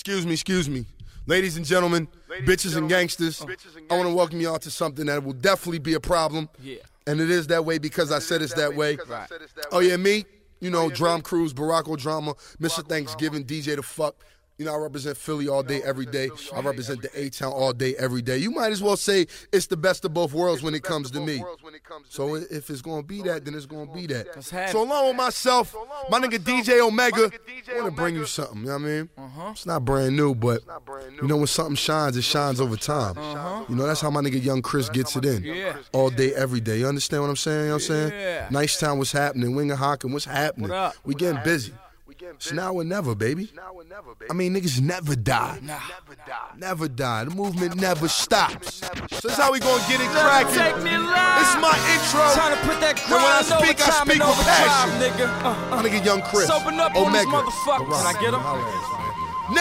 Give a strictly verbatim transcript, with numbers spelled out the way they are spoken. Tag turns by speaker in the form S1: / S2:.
S1: Excuse me, excuse me. Ladies and gentlemen, Ladies bitches and, gentlemen, and gangsters, uh, I want to welcome y'all to something that will definitely be a problem.
S2: Yeah.
S1: And it is that way because I said it's that way.
S2: Right.
S1: Oh, yeah, me? You know, Drum Cruise, Barack Drama, Mister Thanksgiving, D J The Fuck. You know, I represent Philly all day, every day. I represent the A-Town all day, every day. You might as well say it's the best of both worlds when it comes to me. So if it's going to be that, then it's going to be that. So along with myself, my nigga D J Omega, I want to bring you something, you know what I mean? It's not brand new, but you know when something shines, it shines over time. You know, that's how my nigga Young Chris gets it in. All day, every day. You understand what I'm saying? You know what I'm saying? Nice Town, what's happening? Winghawken, what's happening? We getting busy. It's now or never, baby. I mean, niggas never die.
S2: Nah.
S1: Never die. The movement never stops. So that's how we gonna get it cracking. This is my intro.
S2: Trying to put that
S1: And when I speak, I speak with passion.
S2: nigga. Uh, uh.
S1: My nigga Young Chris.
S2: Open up on
S1: Omega.
S2: these motherfuckers. Can I get 'em?
S1: Holla at us.